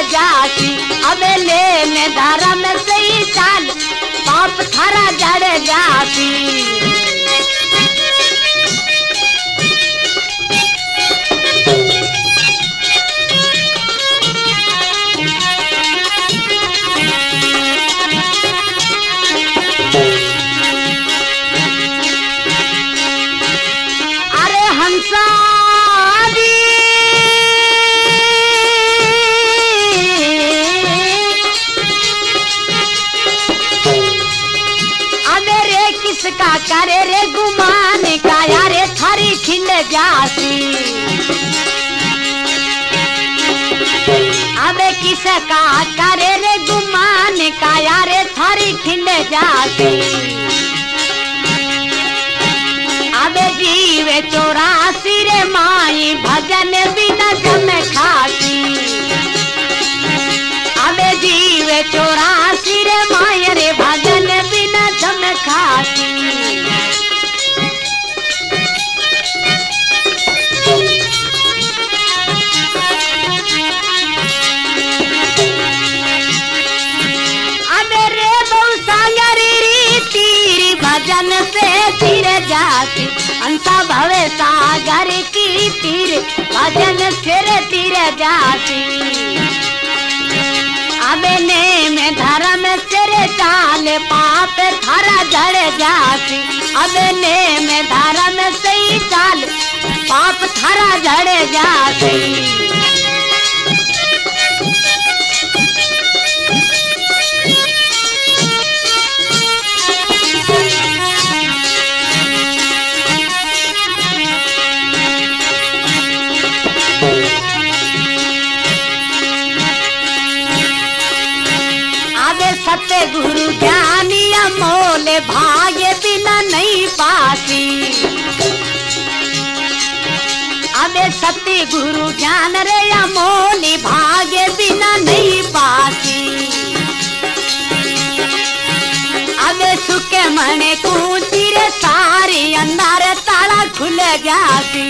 जाती। अबे ने धर्म सही चाल पाप थारा जड़ जाती। अरे हंसारी अबे रे किसका करे रे गुमान का यारे थारी खिंड जाती। अबे किसका करे रे गुमान का यारे थारी खिंड जाती। अबे जीवे 84 रे माई भजन बिना जम खाती। अबे जीवे 84 रे माई रे भजन बिना जम खाती। अबे रे बहु सागरी तीरी भजन से तीर जाती। अंसा भवे सागर की तीर भजन सिर तीर जाती। अबे ने में धर्म सिर चाल पाप थारा जड़ जाती। अबे ने में धर्म सही चाल पाप थारा जड़ जाती। सत्य गुरु ज्ञानी अमोल भाग्य बिना नहीं पाती। अबे सत्य गुरु ज्ञान रे अमोल भाग्य बिना नहीं पाती। अबे सुखे मने कूची रे सारी अंदर ताला खुल जाती।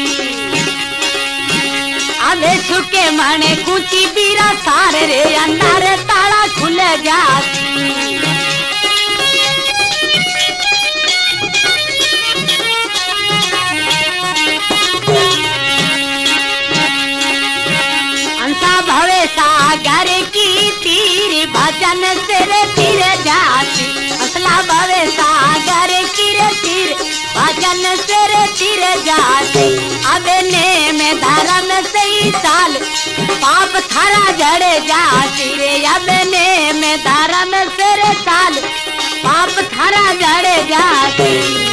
अबे सुखे मने कूची बीरा सारे रे अंदर ताला खुल जाती। अंसा भवे सागर की तीर भजन सिर तीर जाती। असला भवे सागर की तीर भजन सिर तीर जाती। अबे ने में धर्म सही चाल पाप थारा जड़ जाती रे। अबे ने में धर्म सिर चाल पाप थारा जड़ जाती।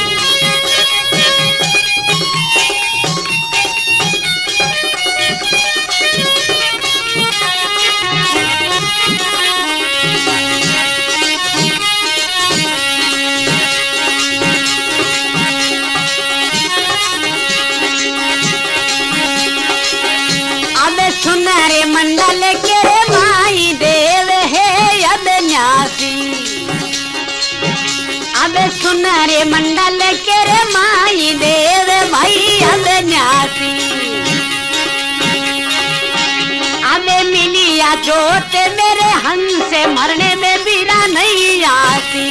सुनरे मंडल के माई देव है अब न्यासी। अब सुनरे मंडल के माई देव भाई अब न्यासी। अब मिलिया जोत मेरे हंस मरने में बीरा नहीं आती।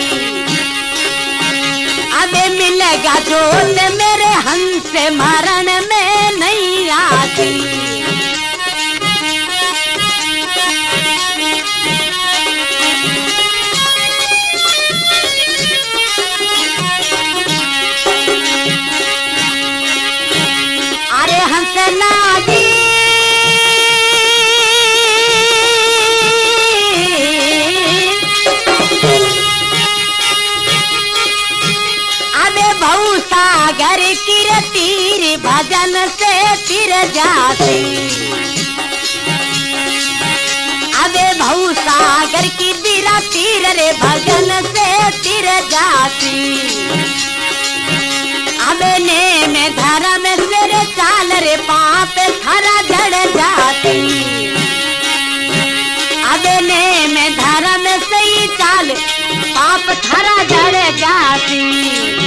अब मिलेगा जोत मेरे हंस मरण में नहीं आती। अरे हंसना जी अबे बहु सागर की तीर भजन से तीर जाती। अबे बहु सागर की बीरा तीर रे भजन से तीर जाती। अबे ने में धर्म सिर चाल रे पाप थारा जड़ जाती। अबे ने में धर्म सही चाल पाप थारा जड़ जाती।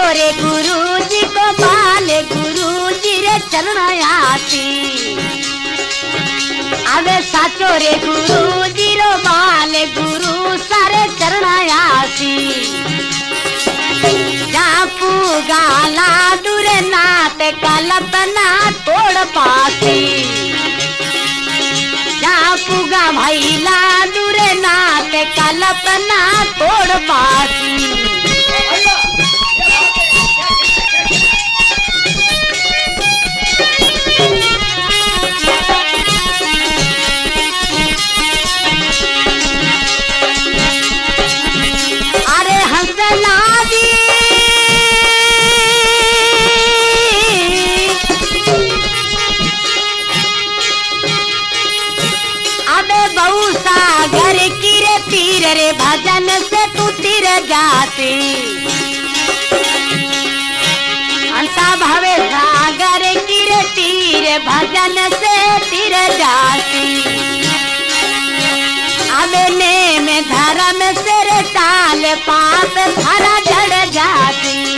रे गुरु जी को पाले गुरु जी रे चरण आसी अबे साचो रे गुरु जी रो बाले गुरु सारे चरण आसी जापू गाला दूरे नाथ कल्पना तोड़ पासी जापूगा भैला दूरे नाथ कल्पना तोड़ पासी अरे हंसला जी अबे बहु सागर की रे तीर रे भजन से तू तीर जाती अंसा भवे सागर की रे तीर भजन से तीर जाती अबे नेम धर्म से रे टाल पाप धरा जड़ जाती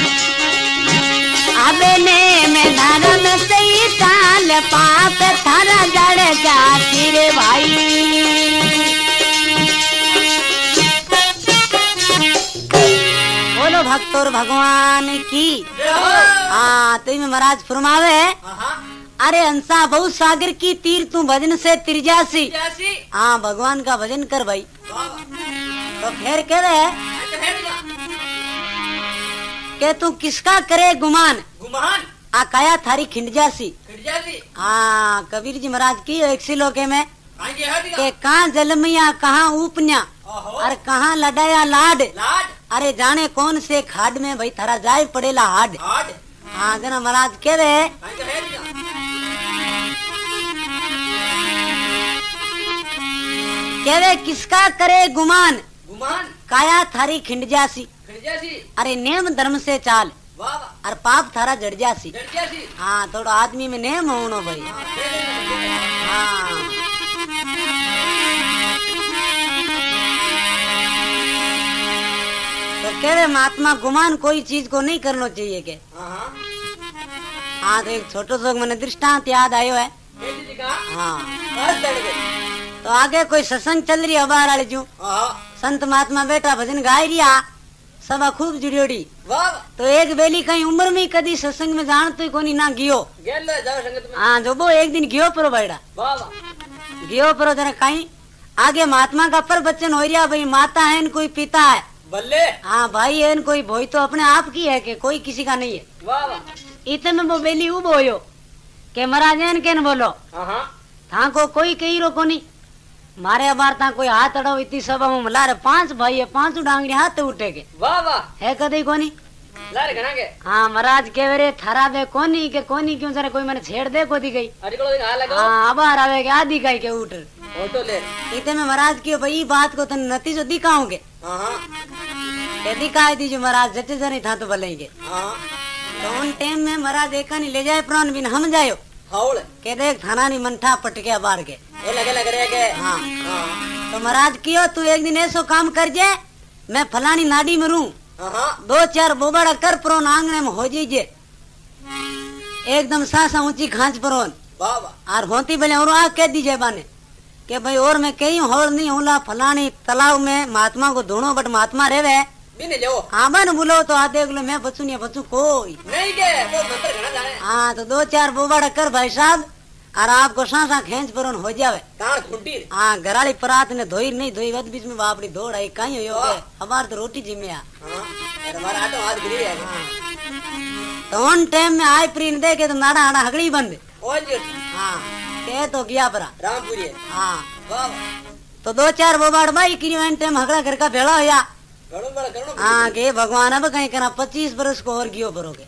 अबे नेम धर्म से ही टाल पाप धरा जड़ जाती रे भाई बोलो भक्तोर भगवान की हाँ तो महाराज फरमावे अरे हंसा बहु सागर की तीर तू भजन से तिरजासी हाँ भगवान का भजन कर भाई तो फिर कह रहे के तू किसका करे गुमान आकाया थारी खिंड जासी हाँ कबीर जी महाराज की एक सिलोके में के कहाँ जलमिया कहाँ ऊपन्या और कहाँ लडाया लाड अरे जाने कौन से खाड में भाई थारा जाय पड़ेला हाड हाँ जना महाराज कह रहे कह रहे किसका करे गुमान काया थारी खिंड जासी अरे नेम धर्म से चाल और पाप थारा जड़ जासी हाँ थोड़ा आदमी में नेम होनो भाई हाँ तो कह रहे महात्मा गुमान कोई चीज को नहीं करना चाहिए के हाँ तो एक छोटो सा मैंने दृष्टांत याद आयो है हाँ तो आगे कोई सत्संग चल रही है बाहर वाले जू संत महात्मा बैठा भजन गाय रिया सभा खूब जुड़ियोड़ी तो एक बेली कहीं उम्र में कदी सत्संग में जान तो कोनी ना गियो हाँ जो वो एक दिन गियो परो बैठा गियो परो जरा कहीं आगे महात्मा का पर बच्चन हो रिया भाई माता है न कोई पिता है बल्ले हाँ भाई है न कोई भोई तो अपने आप की है कि कोई किसी का नहीं है इतने में वो बेली उब होयो के महाराज के न बोलो था को कोई कही रो कोनी मारे अबार ता कोई हाथ अड़ो इतनी सभा में ला रे 5 भाई है 5 डांगरी हाथ उठे के वाह वाह है कदे कोनी ला रे गणागे हाँ महाराज के रे थारा दे कोनी के कोनी क्यों जरा कोई मैंने छेड़ दे को दी गई अरे को हां लगाओ हां अबार आवे के आधी काई के उठ फोटो ले इतने में महाराज की भाई बात को तन नतीजो दिखाओगे हां ये दिखाई दी जो महाराज जटे जने था तो बोलेंगे हां तो उन टाइम में महाराज एका नहीं ले जाए प्राण बिन हम जायो हाउल के देख थाना नहीं मंठा पटके बार के ये लगे रे के हाँ तो महाराज कियो तू एक दिन ऐसो काम कर जे मैं फलानी नाडी में रू 2-4 बोबड़ा कर प्रोन आंगने में हो जीजे एकदम सासा ऊंची खांच प्रोन और होती बेले और आ कह दीजिए बाने के भाई और मैं कहीं होर नहीं होला फलानी तालाब में महात्मा को ढूंढो बट महात्मा रेवे हाँ बन बोलो तो आ देख लो मैं बचू नहीं बचू कोई नहीं के वो मंत्र घना जाने हाँ तो 2-4 बोबड़ा कर भाई साहब और आपको सांसा खेच पर हो जावे हाँ घराली परात ने धोई नहीं धोई वद बीच में बापड़ी दौड़ आई कहीं हो हमार तो रोटी जिम्मे तो उन टाइम में आई प्रीन दे के तो नाड़ा आड़ा हगड़ी बंद हाँ के तो गया परा रामपुरी हाँ तो 2-4 बोबाड़ भाई की टाइम हगड़ा घर का भेड़ा होया हाँ के भगवान अब कहीं करना 25 बरस को और गियो भरोगे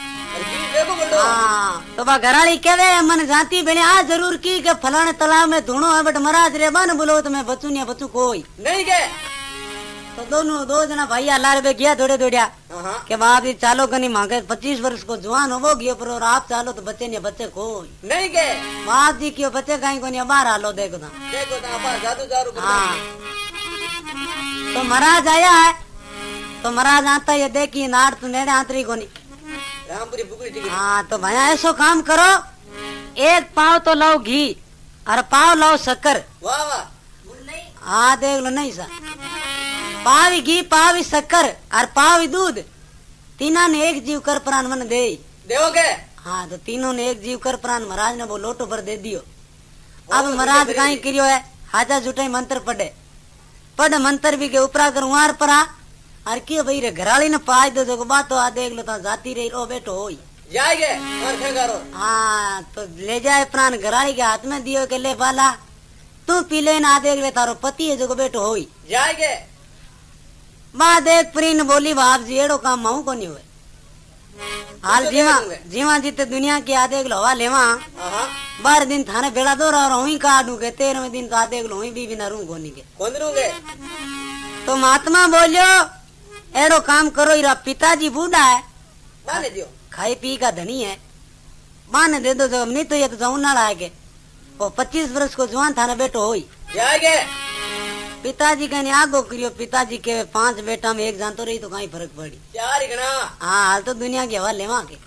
हाँ तो बा घराली कहवे मन जाती बेले आ जरूर की के फलाने तालाब में धुनो है बट महाराज रे बन बोलो तो मैं बचू नहीं बचू कोई नहीं के तो दोनों 2 जना भैया लार बे गया दौड़े दौड़िया के बाप जी चालो कनी मांगे 25 वर्ष को जवान हो गयो पर और आप चालो तो बच्चे नहीं बच्चे कोई नहीं के बाप जी क्यों बच्चे कहीं को नहीं बाहर आलो देखो जादू हाँ तो महाराज आया है तो तो महाराज आता ये देखिए नाड़ तो नेड़े आंतरी कोनी रामपुरी बुकड़ी टिकरी। हाँ तो भैया ऐसो काम करो, एक पाव तो लाओ घी और पाव लाओ शक्कर। वाह वाह। हाँ देख लो नहीं सा, पाव ही घी पाव ही शक्कर और पाव ही दूध, तीना ने एक जीव कर प्राण मन दे देवोगे। हाँ तो तीनों ने एक जीव कर प्राण महाराज ने वो लोटो पर दे दियो। अब महाराज कहीं करियो है, हाजा जुटाई मंत्र पढ़ मंत्र भी के ऊपरा कर उहार परा और क्यों भाई रे घराली ने पाई दो जो बात तो आ देख लो तो जाती रही रो बेटो होई जाएगे और खंगारो। हाँ तो ले जाए प्राण घराली के हाथ में दियो के ले बाला तू पी ले ना देख ले तारो पति है जो बेटो होई जाएगे। बा देख प्रीन बोली बाप जी एड़ो काम माऊ को नहीं हुए हाल जीवा जीते दुनिया की आदेख लो हवा लेवा 12 दिन थाने बेड़ा दो रही काटू के 13वें दिन का देख लो भी ना रू गोनी के तो महात्मा बोलियो एड़ो काम करो इरा पिताजी बूढ़ा है माने दियो खाई पी का धनी है माने दे दो जब नहीं तो ये तो जाऊं ना लाएगे वो 25 वर्ष को जवान थाने बेटो होई जाएगे। पिताजी कहने आगो करियो पिताजी के 5 बेटा में एक जान तो रही तो कहीं फर्क पड़ी 4 ही गना। हाँ हाल तो दुनिया की हवा लेवा के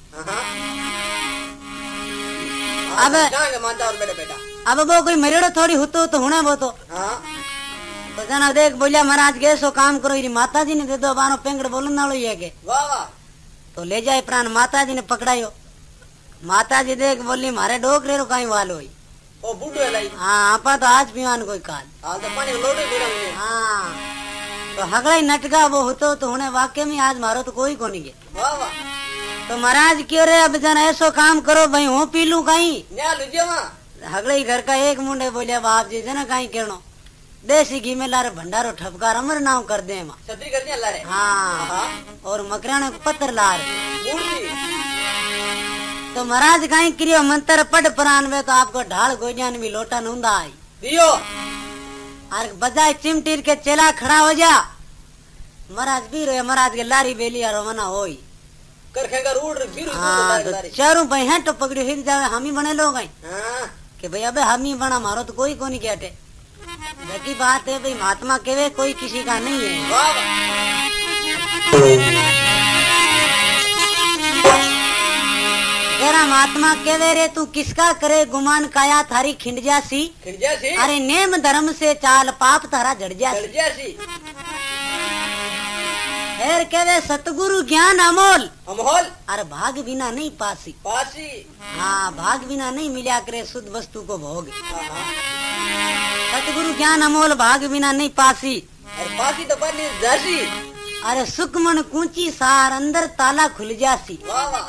अब मानता और बेटा बेटा अब वो कोई मरेड़ो थोड़ी होतो तो होना वो तो तो जना देख बोलिया महाराज के सो काम करो इरी माता जी ने दे दो बानो पेंगड़ बोलन नालो ये के वाह वाह। तो ले जाए प्राण माता जी ने पकड़ायो माता जी देख बोली मारे डोकरे रो कहीं वालो हुई ओ बूढ़ो है लाई। हाँ आपा तो आज पीवान कोई काल हाल तो पानी लोटे पीना मुझे। हाँ तो हगड़ा ही नटका वो होतो तो होने वाक्य में आज मारो तो कोई को नहीं के वाह वाह। तो महाराज क्यों रे अब जना ऐसो काम करो भाई हूँ पी लू कहीं न्या लुजिया वहाँ हगड़े ही घर का एक मुंडे बोलिया बाप जी जना कहीं कहनो देसी घी में लारे भंडारो ठपकार अमर नाम कर दे छतरी कर दिया ला रे। हाँ और मकराने को पत्थर ला रहे मूर्ति तो महाराज कहीं क्रियो मंत्र पढ़ प्राण में तो आपको ढाल गोजान भी लोटा नूंदा आई दियो और बजाय चिमटीर के चेला खड़ा हो जा महाराज भी रहे महाराज के लारी बेली और मना होई कर खेगा रूड फिर हाँ तो चारों भाई हैं तो पकड़ी हिल जावे हम ही बने लोग हैं हाँ कि भाई अबे हम ही बना मारो तो कोई को नहीं कहते जबकि बात है भाई महात्मा केवे कोई किसी का नहीं है। वाह तेरा महात्मा केवे रे तू किसका करे गुमान काया थारी खिंड जासी अरे नेम धर्म से चाल पाप तारा जड़ जासी फिर केवे सतगुरु ज्ञान अमोल अमोल अरे भाग बिना नहीं पासी पासी। हाँ भाग बिना नहीं मिला करे शुद्ध वस्तु को भोग सतगुरु ज्ञान अमोल भाग बिना नहीं पासी और पासी तो बनी जासी अरे सुखमन कूची सार अंदर ताला खुल जासी। वाह वाह।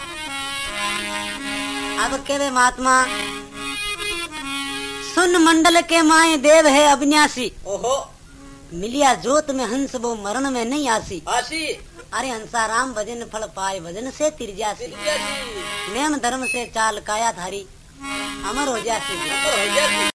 अब केवे महात्मा सुन मंडल के माए देव है अविनाशी ओहो मिलिया जोत में हंस वो मरण में नहीं आसी आसी अरे हंसा राम भजन फल पाए भजन से तिरजासी नेम धर्म से चाल काया थारी अमर हो जासी।